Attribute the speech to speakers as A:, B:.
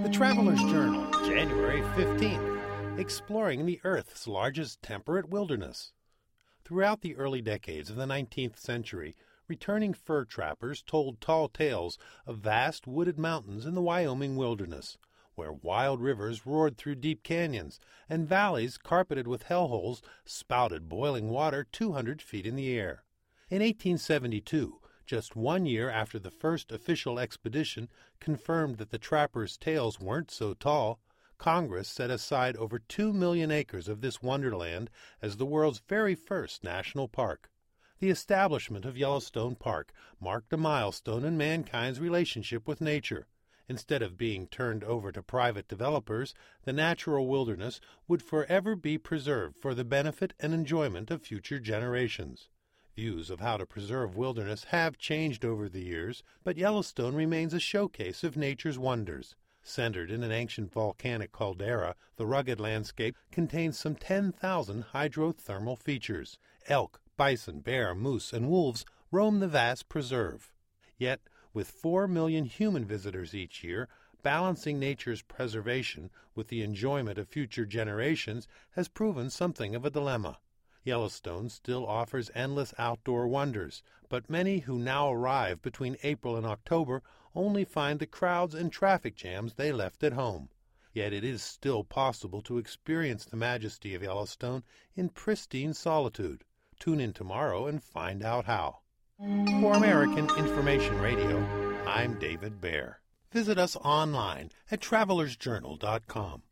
A: The Traveler's Journal, January 15th, exploring the Earth's largest temperate wilderness. Throughout the early decades of the 19th century, returning fur trappers told tall tales of vast wooded mountains in the Wyoming wilderness, where wild rivers roared through deep canyons, and valleys carpeted with hellholes spouted boiling water 200 feet in the air. In 1872, just 1 year after the first official expedition confirmed that the trappers' tales weren't so tall, Congress set aside over 2 million acres of this wonderland as the world's very first national park. The establishment of Yellowstone Park marked a milestone in mankind's relationship with nature. Instead of being turned over to private developers, the natural wilderness would forever be preserved for the benefit and enjoyment of future generations. Views of how to preserve wilderness have changed over the years, but Yellowstone remains a showcase of nature's wonders. Centered in an ancient volcanic caldera, the rugged landscape contains some 10,000 hydrothermal features. Elk, bison, bear, moose, and wolves roam the vast preserve. Yet, with 4 million human visitors each year, balancing nature's preservation with the enjoyment of future generations has proven something of a dilemma. Yellowstone still offers endless outdoor wonders, but many who now arrive between April and October only find the crowds and traffic jams they left at home. Yet it is still possible to experience the majesty of Yellowstone in pristine solitude. Tune in tomorrow and find out how. For American Information Radio, I'm David Baer. Visit us online at travelersjournal.com.